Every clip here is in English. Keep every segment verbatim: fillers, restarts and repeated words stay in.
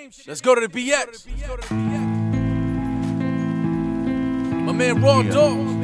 Let's go to the B X. My man Raw Yeah.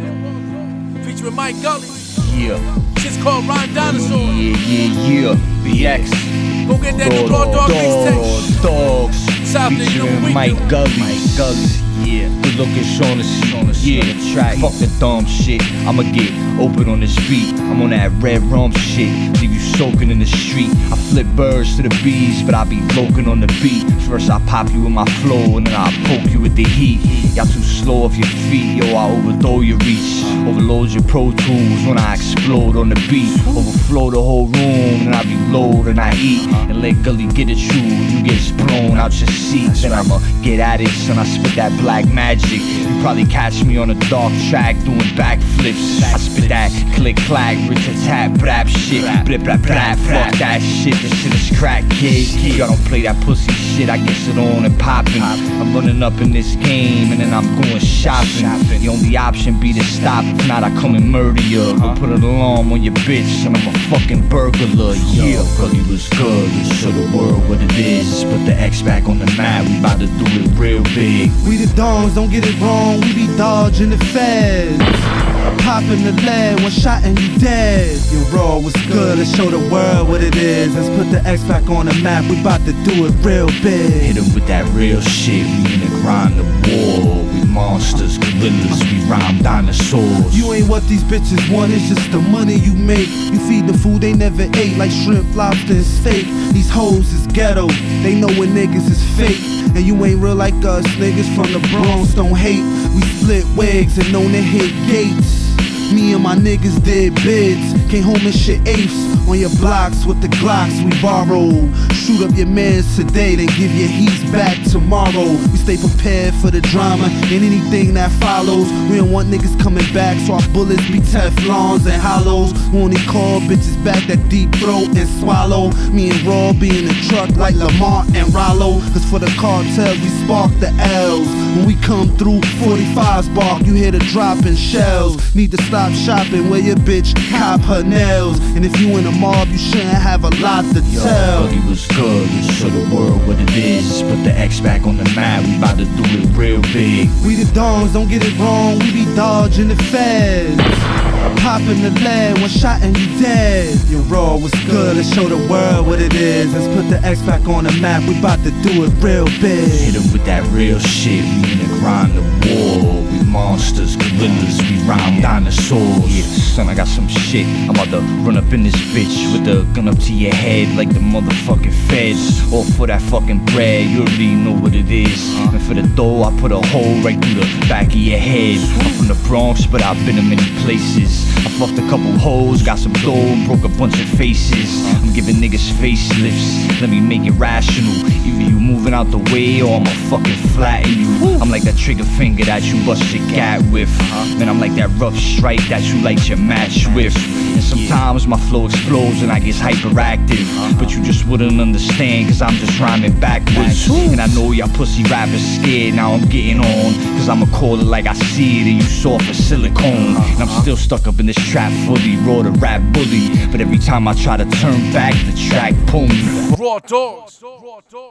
Dog, featuring Mike Gully. Yeah. Shit's called Rhyme Dinosaur. Yeah, yeah, yeah. B X. Go get that new Raw Dog mixtape. Dogs. South to you, Featuring we Mike do. Gully. Mike Gully. Yeah. Good looking Shaun the Shaun the Yeah. Track. Fuck the dumb shit. I'ma get open on this beat. I'm on that red rum shit. Leave you soaking in the street. I flip birds to the bees, but I be broken on the beat. First I pop you with my flow, and then I poke you with the heat. Y'all too slow off your feet, yo. I overthrow your reach. Overload your Pro Tools when I explode on the beat. Overflow the whole room, and I reload and I eat. And let Gully get at you, you get blown out your seat. Then I'ma get at it, son. I spit that black magic. You probably catch me on a dark track doing backflips. I spit that click clack, rich tap brap shit. Blip brap brap, fuck that shit. This shit is crack, kid. Y'all don't play that pussy shit. I get it on and poppin'. I'm running up in this game, and then I'm going shopping. The only option be to stop. If not, I come and murder ya. Go put an alarm on your bitch, and I'm a fucking burglar. Yeah, Gully was good. Show the world what it is. Put the X back on the map. We bout to do it real big. We the dons, don't get it wrong, we be dodging the feds. Popping the lead, one shot and you dead. Your Raw was good, let's show the world what it is. Let's put the X back on the map, we bout to do it real big. Hit 'em with that real shit, we in the grind of war. We monsters, gorillas, we rhyme dinosaurs. You ain't what these bitches want, it's just the money you make. You feed the food they never ate, like shrimp, lobster, and steak. These hoes is ghetto, they know when niggas is fake. And you ain't real like us, niggas from the Bronx don't hate. We split wigs and known to hit gates. Me and my niggas did bids, came home and shit apes on your blocks with the Glocks we borrow. Shoot up your mans today, then give your heats back tomorrow. We stay prepared for the drama and anything that follows. We don't want niggas coming back, so our bullets be Teflons and hollows. We only call bitches back that deep throat and swallow. Me and Raw be in the truck like Lamar and Rollo. Cause for the cartels we spark the L's. When we come through, forty-fives bark, you hear the dropping shells. Need to stop shopping where your bitch cop her nails. And if you in a mob, you shouldn't have a lot to Yo, tell. Gully was good, show the world what it is. Put the X back on the map, we bout to do it real big. We the dons, don't get it wrong, we be dodging the feds. Popping the lead, one shot and you dead. Your Raw was good, let's show the world what it is. Let's put the X back on the map, we bout to do it real big. Hit 'em with that real shit, we in the grind of war. We monsters, gorillas, we rhyme dinosaurs. Yeah, son, I got some shit. I'm about to run up in this bitch with the gun up to your head like the motherfucking feds. All for that fucking bread, you already know what it is. And for the dough, I put a hole right through the back of your head. I'm from the Bronx, but I've been to many places. I fucked a couple hoes, got some dough, broke a bunch of faces. I'm giving niggas facelifts, let me make it rational. Either you moving out the way or I'ma fucking flatten you. I'm like that trigger finger that you bust your gat with. Man, I'm like that rough strike that you light your match with. And sometimes my flow explodes and I get hyperactive. But you just wouldn't understand cause I'm just rhyming backwards. And I know y'all pussy rappers scared, now I'm getting on. Cause I'ma call it like I see it and you soft as silicone. And I'm still stuck up in this trap fully, Raw the rap bully. But every time I try to turn back, the track pull me. Raw Dogs.